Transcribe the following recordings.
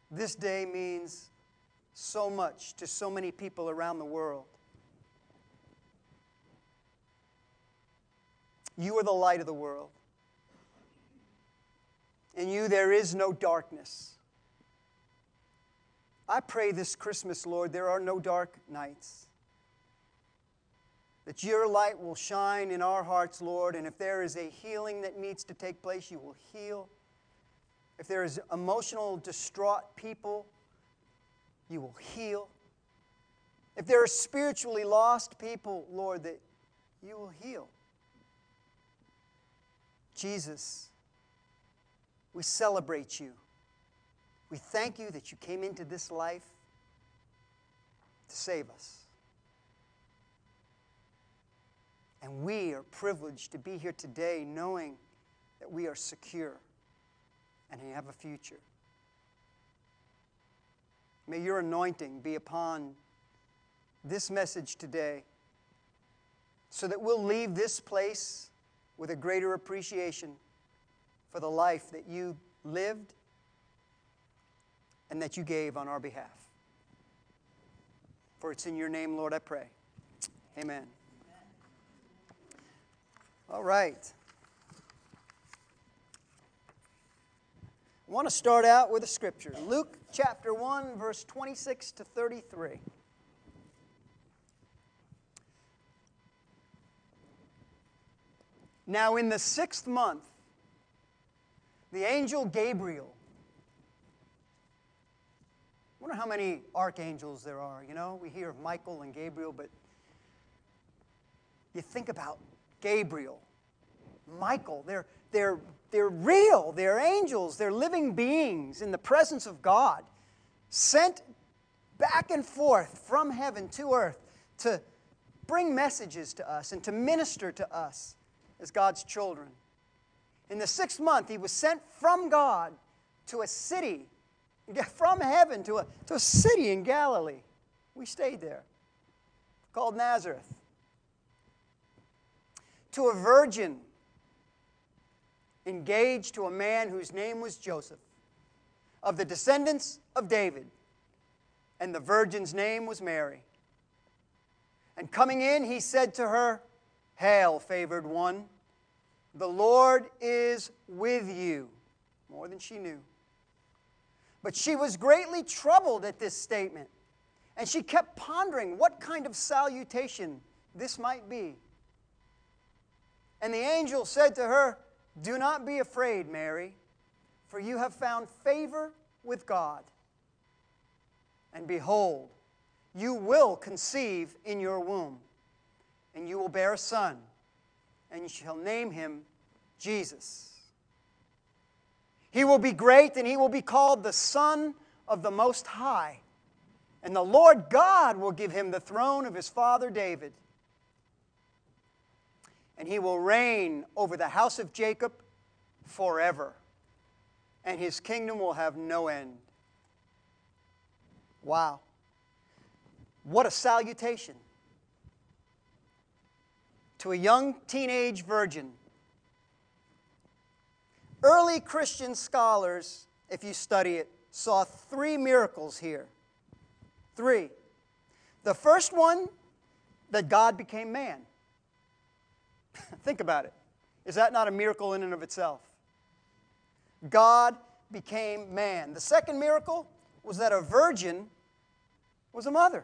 This day means so much to so many people around the world. You are the light of the world. In you there is no darkness. I pray this Christmas, Lord, there are no dark nights. That your light will shine in our hearts, Lord, and if there is a healing that needs to take place, you will heal. If there is emotional, distraught people, you will heal. If there are spiritually lost people, Lord, that you will heal. Jesus, we celebrate you. We thank you that you came into this life to save us. And we are privileged to be here today knowing that we are secure and we have a future. May your anointing be upon this message today so that we'll leave this place with a greater appreciation for the life that you lived and that you gave on our behalf. For it's in your name, Lord, I pray. Amen. All right. I want to start out with a scripture. Luke chapter 1, verse 26 to 33. Now in the 6th month, the angel Gabriel. I wonder how many archangels there are. You know, we hear of Michael and Gabriel, but you think about Gabriel, Michael, they're real, they're angels, they're living beings in the presence of God, sent back and forth from heaven to earth to bring messages to us and to minister to us as God's children. In the 6th month, he was sent from God to a city, from heaven to a city in Galilee. We stayed there, called Nazareth. To a virgin engaged to a man whose name was Joseph, of the descendants of David, and the virgin's name was Mary. And coming in, he said to her, "Hail, favored one, the Lord is with you," more than she knew. But she was greatly troubled at this statement, and she kept pondering what kind of salutation this might be. And the angel said to her, "Do not be afraid, Mary, for you have found favor with God. And behold, you will conceive in your womb, and you will bear a son, and you shall name him Jesus. He will be great, and he will be called the Son of the Most High. And the Lord God will give him the throne of his father David. And he will reign over the house of Jacob forever, and his kingdom will have no end." Wow. What a salutation to a young teenage virgin. Early Christian scholars, if you study it, saw 3 miracles here. 3. The first one, that God became man. Think about it. Is that not a miracle in and of itself? God became man. The second miracle was that a virgin was a mother.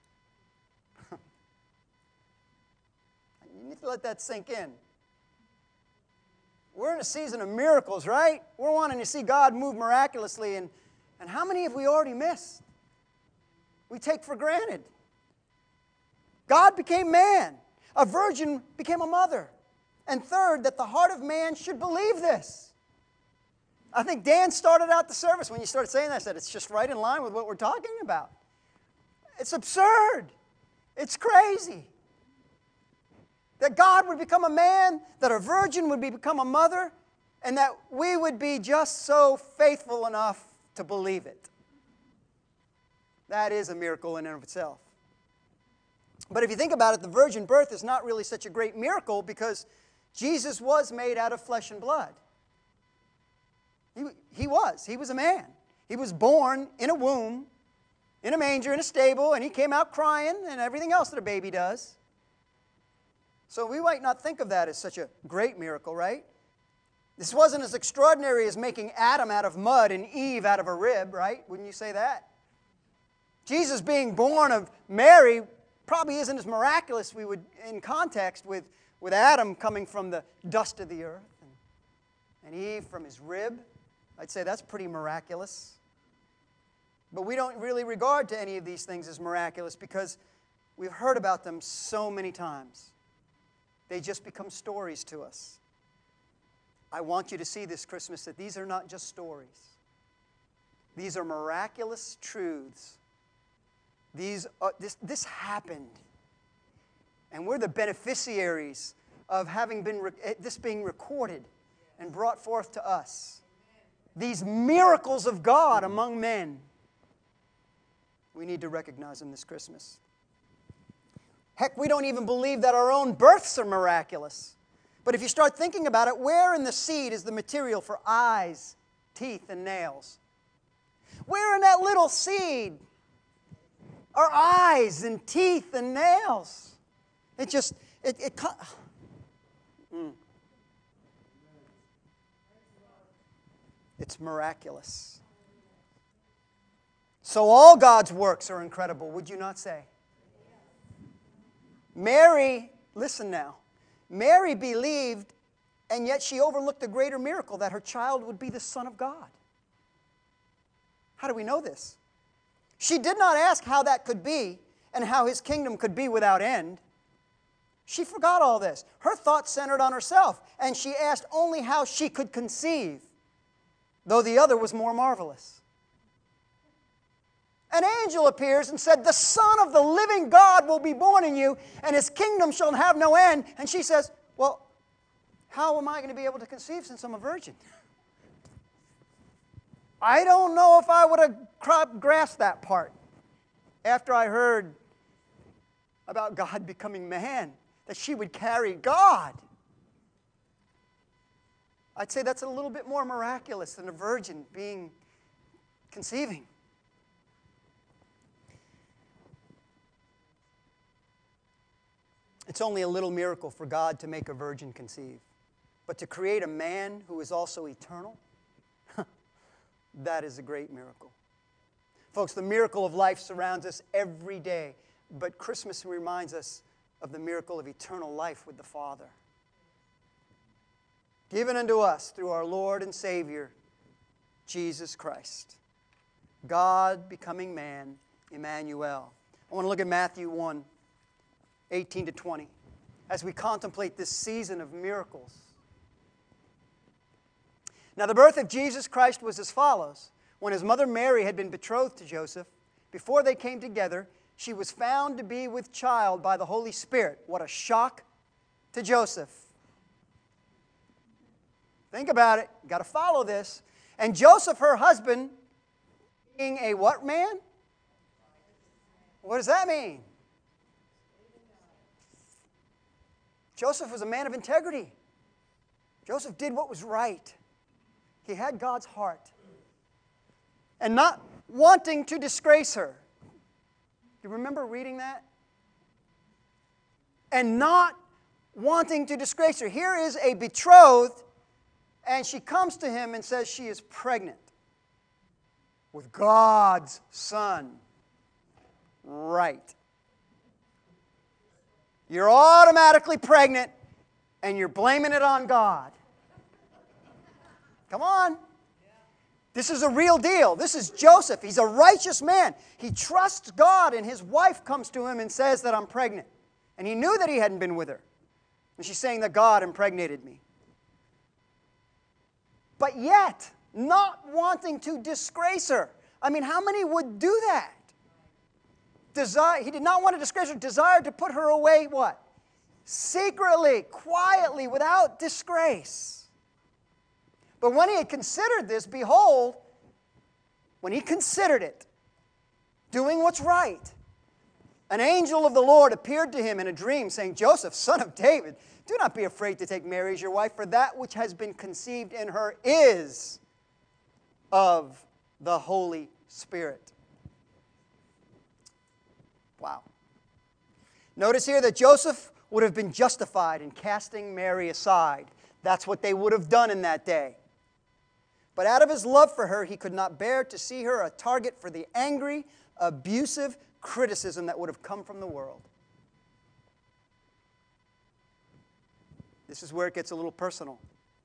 You need to let that sink in. We're in a season of miracles, right? We're wanting to see God move miraculously, and how many have we already missed? We take for granted. God became man. A virgin became a mother. And third, that the heart of man should believe this. I think Dan started out the service when you started saying that. I said, it's just right in line with what we're talking about. It's absurd. It's crazy. That God would become a man, that a virgin would become a mother, and that we would be just so faithful enough to believe it. That is a miracle in and of itself. But if you think about it, the virgin birth is not really such a great miracle because Jesus was made out of flesh and blood. He was a man. He was born in a womb, in a manger, in a stable, and he came out crying and everything else that a baby does. So we might not think of that as such a great miracle, right? This wasn't as extraordinary as making Adam out of mud and Eve out of a rib, right? Wouldn't you say that? Jesus being born of Mary probably isn't as miraculous in context with Adam coming from the dust of the earth and Eve from his rib. I'd say that's pretty miraculous. But we don't really regard to any of these things as miraculous because we've heard about them so many times. They just become stories to us. I want you to see this Christmas that these are not just stories. These are miraculous truths. This happened. And we're the beneficiaries of having this being recorded and brought forth to us. These miracles of God among men. We need to recognize them this Christmas. Heck, we don't even believe that our own births are miraculous. But if you start thinking about it, where in the seed is the material for eyes, teeth, and nails? Where in that little seed are eyes and teeth and nails? It's miraculous. So all God's works are incredible, would you not say? Mary, listen now, Mary believed, and yet she overlooked the greater miracle that her child would be the Son of God. How do we know this? She did not ask how that could be and how his kingdom could be without end. She forgot all this. Her thoughts centered on herself, and she asked only how she could conceive, though the other was more marvelous. An angel appears and said, "The Son of the living God will be born in you, and his kingdom shall have no end." And she says, "Well, how am I going to be able to conceive since I'm a virgin?" I don't know if I would have grasped that part after I heard about God becoming man, that she would carry God. I'd say that's a little bit more miraculous than a virgin conceiving. It's only a little miracle for God to make a virgin conceive. But to create a man who is also eternal, that is a great miracle. Folks, the miracle of life surrounds us every day, but Christmas reminds us of the miracle of eternal life with the Father. Given unto us through our Lord and Savior, Jesus Christ. God becoming man, Emmanuel. I want to look at Matthew 1, 18 to 20, as we contemplate this season of miracles. Now, the birth of Jesus Christ was as follows. When his mother Mary had been betrothed to Joseph, before they came together, she was found to be with child by the Holy Spirit. What a shock to Joseph. Think about it. You've got to follow this. And Joseph, her husband, being a what man? What does that mean? Joseph was a man of integrity. Joseph did what was right. He had God's heart. And not wanting to disgrace her. Do you remember reading that? And not wanting to disgrace her. Here is a betrothed, and she comes to him and says she is pregnant with God's Son. Right. You're automatically pregnant, and you're blaming it on God. Come on. This is a real deal. This is Joseph. He's a righteous man. He trusts God, and his wife comes to him and says that I'm pregnant. And he knew that he hadn't been with her. And she's saying that God impregnated me. But yet, not wanting to disgrace her. I mean, how many would do that? He did not want to disgrace her, desired to put her away, what? Secretly, quietly, without disgrace. But when he had considered this, behold, when he considered it, doing what's right, an angel of the Lord appeared to him in a dream, saying, "Joseph, son of David, do not be afraid to take Mary as your wife, for that which has been conceived in her is of the Holy Spirit. Wow. Notice here that Joseph would have been justified in casting Mary aside. That's what they would have done in that day. But out of his love for her, he could not bear to see her a target for the angry, abusive criticism that would have come from the world. This is where it gets a little personal.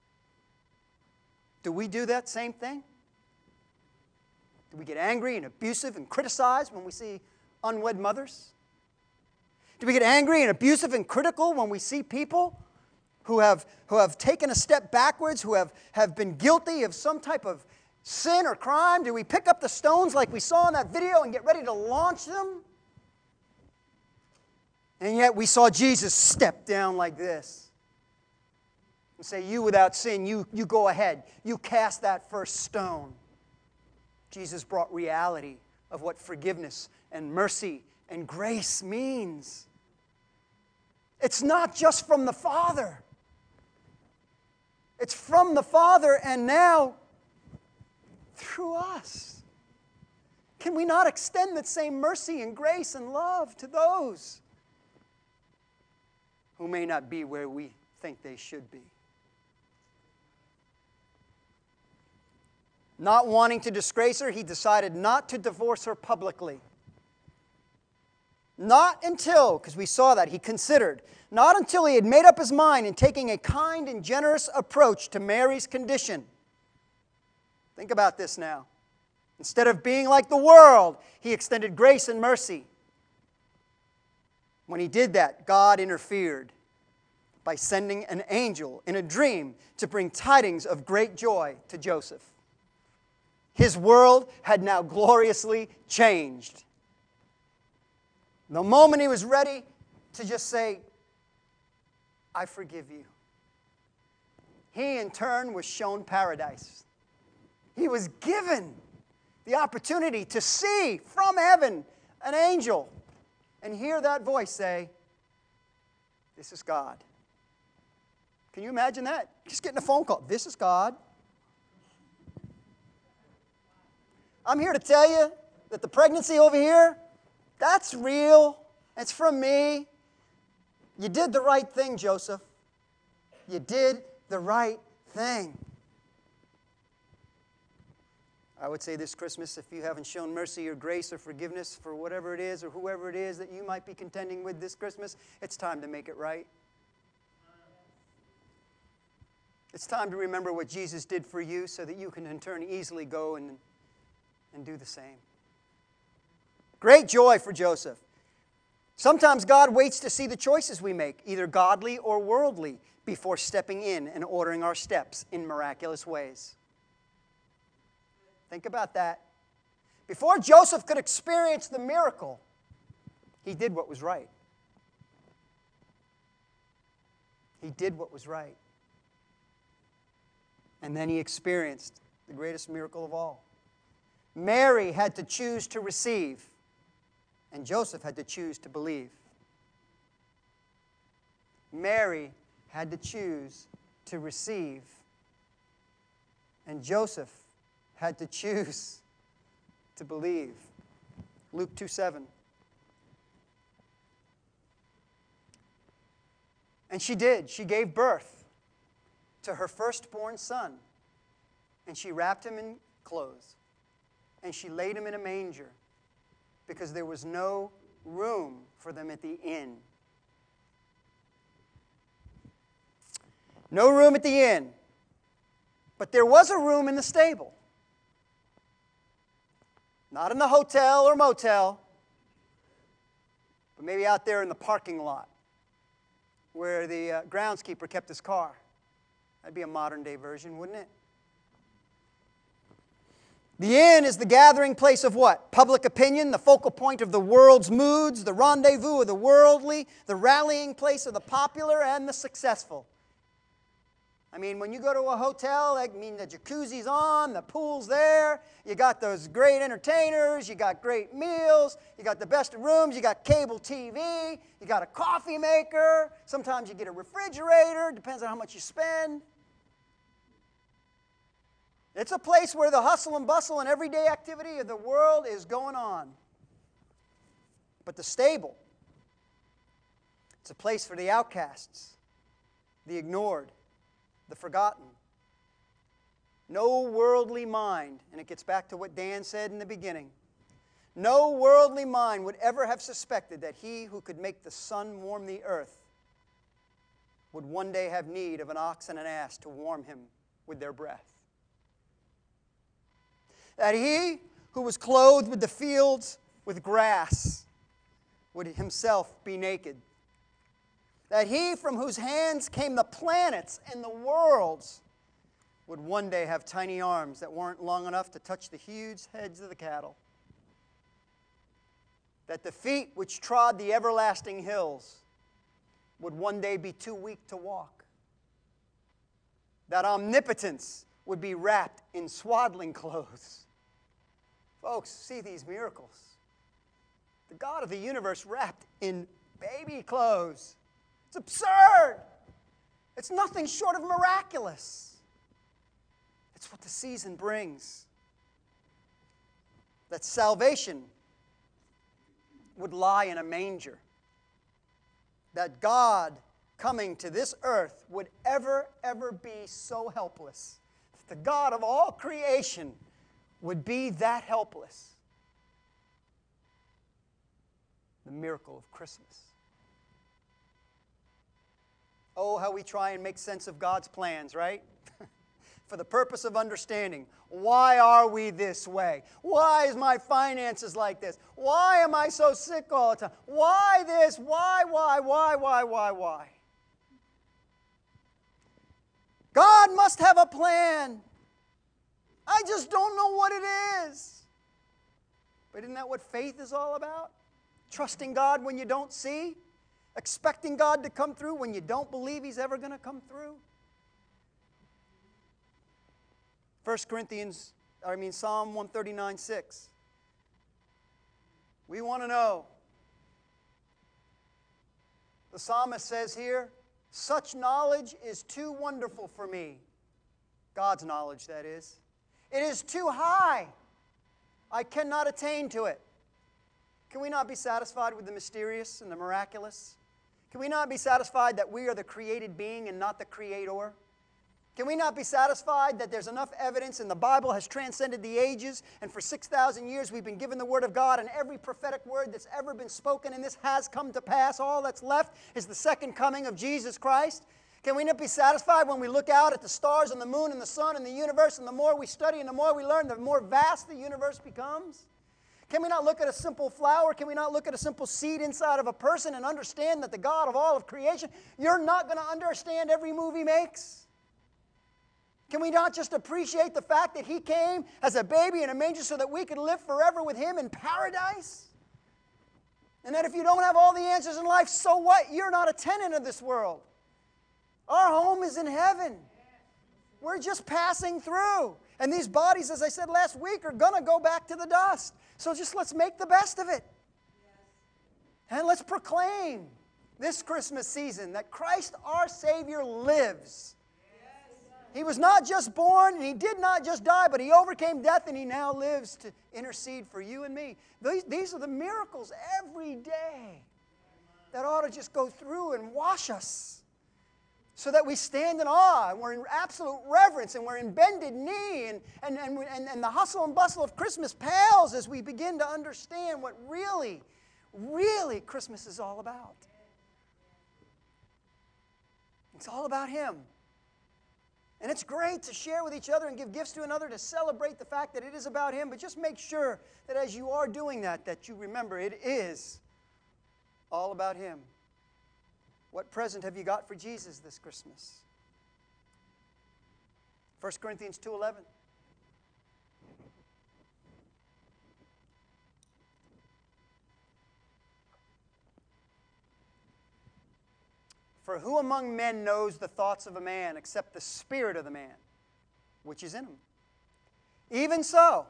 Do we do that same thing? Do we get angry and abusive and criticize when we see unwed mothers? Do we get angry and abusive and critical when we see people who have taken a step backwards, who have been guilty of some type of sin or crime? Do we pick up the stones like we saw in that video and get ready to launch them? And yet we saw Jesus step down like this and say, you without sin, you go ahead. You cast that first stone. Jesus brought reality of what forgiveness and mercy and grace means. It's not just from the Father. It's from the Father and now through us. Can we not extend that same mercy and grace and love to those who may not be where we think they should be? Not wanting to disgrace her, he decided not to divorce her publicly. Not until, because we saw that, he considered, not until he had made up his mind in taking a kind and generous approach to Mary's condition. Think about this now. Instead of being like the world, he extended grace and mercy. When he did that, God interfered by sending an angel in a dream to bring tidings of great joy to Joseph. His world had now gloriously changed. The moment he was ready to just say, I forgive you, he in turn was shown paradise. He was given the opportunity to see from heaven an angel and hear that voice say, this is God. Can you imagine that? Just getting a phone call. This is God. I'm here to tell you that the pregnancy over here, that's real. It's from me. You did the right thing, Joseph. You did the right thing. I would say this Christmas, if you haven't shown mercy or grace or forgiveness for whatever it is or whoever it is that you might be contending with this Christmas, it's time to make it right. It's time to remember what Jesus did for you so that you can in turn easily go and do the same. Great joy for Joseph. Sometimes God waits to see the choices we make, either godly or worldly, before stepping in and ordering our steps in miraculous ways. Think about that. Before Joseph could experience the miracle, he did what was right. He did what was right. And then he experienced the greatest miracle of all. Mary had to choose to receive, and Joseph had to choose to believe. Mary had to choose to receive, and Joseph had to choose to believe. Luke 2:7. And she did. She gave birth to her firstborn son, and she wrapped him in clothes, and she laid him in a manger because there was no room for them at the inn. No room at the inn. But there was a room in the stable. Not in the hotel or motel, but maybe out there in the parking lot where the groundskeeper kept his car. That'd be a modern-day version, wouldn't it? The inn is the gathering place of what? Public opinion, the focal point of the world's moods, the rendezvous of the worldly, the rallying place of the popular and the successful. I mean, when you go to a hotel, I mean, the jacuzzi's on, the pool's there, you got those great entertainers, you got great meals, you got the best of rooms, you got cable TV, you got a coffee maker, sometimes you get a refrigerator, depends on how much you spend. It's a place where the hustle and bustle and everyday activity of the world is going on. But the stable, it's a place for the outcasts, the ignored, the forgotten. No worldly mind, and it gets back to what Dan said in the beginning, no worldly mind would ever have suspected that he who could make the sun warm the earth would one day have need of an ox and an ass to warm him with their breath. That he who was clothed with the fields with grass would himself be naked. That he from whose hands came the planets and the worlds would one day have tiny arms that weren't long enough to touch the huge heads of the cattle. That the feet which trod the everlasting hills would one day be too weak to walk. That omnipotence would be wrapped in swaddling clothes. Folks, see these miracles. The God of the universe wrapped in baby clothes. It's absurd. It's nothing short of miraculous. It's what the season brings. That salvation would lie in a manger. That God coming to this earth would ever be so helpless. That the God of all creation would be that helpless. The miracle of Christmas. Oh, how we try and make sense of God's plans, right? For the purpose of understanding. Why are we this way? Why is my finances like this? Why am I so sick all the time? Why this? Why? God must have a plan. I just don't know what it is. But isn't that what faith is all about? Trusting God when you don't see? Expecting God to come through when you don't believe He's ever going to come through? Psalm 139:6. We want to know. The psalmist says here, such knowledge is too wonderful for me. God's knowledge, that is. It is too high. I cannot attain to it. Can we not be satisfied with the mysterious and the miraculous? Can we not be satisfied that we are the created being and not the creator? Can we not be satisfied that there's enough evidence and the Bible has transcended the ages, and for 6,000 years we've been given the Word of God, and every prophetic word that's ever been spoken in this has come to pass? All that's left is the second coming of Jesus Christ. Can we not be satisfied when we look out at the stars and the moon and the sun and the universe, and the more we study and the more we learn, the more vast the universe becomes? Can we not look at a simple flower? Can we not look at a simple seed inside of a person and understand that the God of all of creation, you're not going to understand every move He makes? Can we not just appreciate the fact that He came as a baby in a manger so that we could live forever with Him in paradise? And that if you don't have all the answers in life, so what? You're not a tenant of this world. Our home is in heaven. We're just passing through. And these bodies, as I said last week, are going to go back to the dust. So just let's make the best of it. And let's proclaim this Christmas season that Christ our Savior lives. He was not just born and He did not just die, but He overcame death and He now lives to intercede for you and me. These are the miracles every day that ought to just go through and wash us, so that we stand in awe and we're in absolute reverence and we're in bended knee, and the hustle and bustle of Christmas pales as we begin to understand what really Christmas is all about. It's all about Him. And it's great to share with each other and give gifts to another to celebrate the fact that it is about Him, but just make sure that as you are doing that you remember it is all about Him. What present have you got for Jesus this Christmas? 1 Corinthians 2:11. For who among men knows the thoughts of a man except the spirit of the man, which is in him? Even so,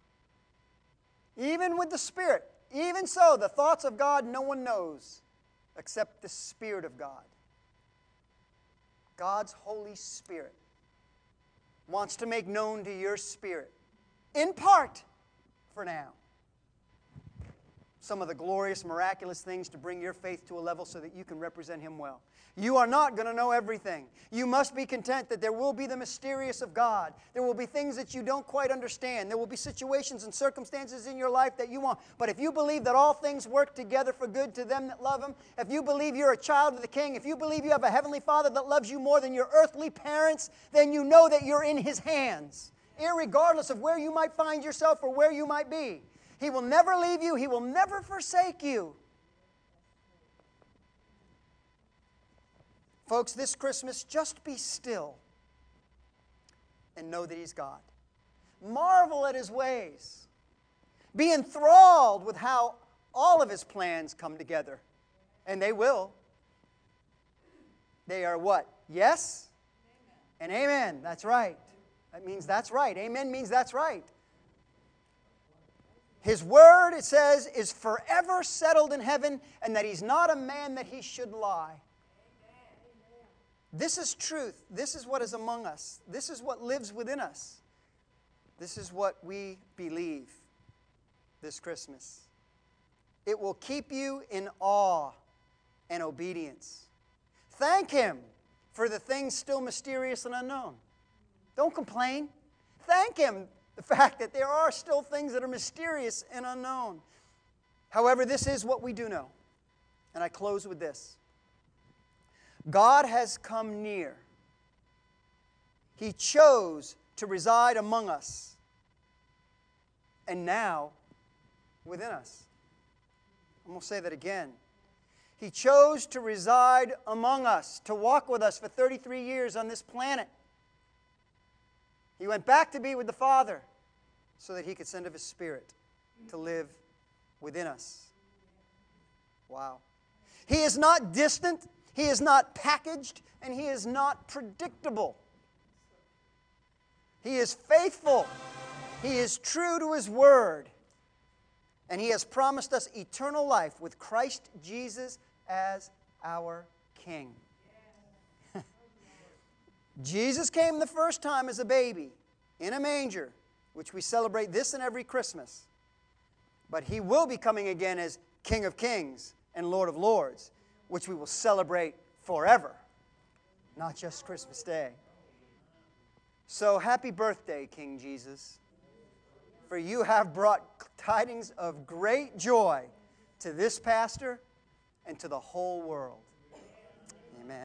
even with the Spirit, even so, the thoughts of God no one knows except the Spirit of God. God's Holy Spirit wants to make known to your spirit, in part for now, some of the glorious, miraculous things to bring your faith to a level so that you can represent Him well. You are not going to know everything. You must be content that there will be the mysterious of God. There will be things that you don't quite understand. There will be situations and circumstances in your life that you want. But if you believe that all things work together for good to them that love Him, if you believe you're a child of the King, if you believe you have a Heavenly Father that loves you more than your earthly parents, then you know that you're in His hands, irregardless of where you might find yourself or where you might be. He will never leave you. He will never forsake you. Folks, this Christmas, just be still and know that He's God. Marvel at His ways. Be enthralled with how all of His plans come together. And they will. They are what? Yes and amen. That's right. That means that's right. Amen means that's right. His word, it says, is forever settled in heaven, and that He's not a man that He should lie. This is truth. This is what is among us. This is what lives within us. This is what we believe this Christmas. It will keep you in awe and obedience. Thank Him for the things still mysterious and unknown. Don't complain. Thank Him the fact that there are still things that are mysterious and unknown. However, this is what we do know. And I close with this. God has come near. He chose to reside among us. And now, within us. I'm going to say that again. He chose to reside among us, to walk with us for 33 years on this planet. He went back to be with the Father so that He could send of His Spirit to live within us. Wow. He is not distant. He is not packaged, and He is not predictable. He is faithful. He is true to His word. And He has promised us eternal life with Christ Jesus as our King. Jesus came the first time as a baby in a manger, which we celebrate this and every Christmas. But He will be coming again as King of Kings and Lord of Lords, which we will celebrate forever, not just Christmas Day. So happy birthday, King Jesus, for you have brought tidings of great joy to this pastor and to the whole world.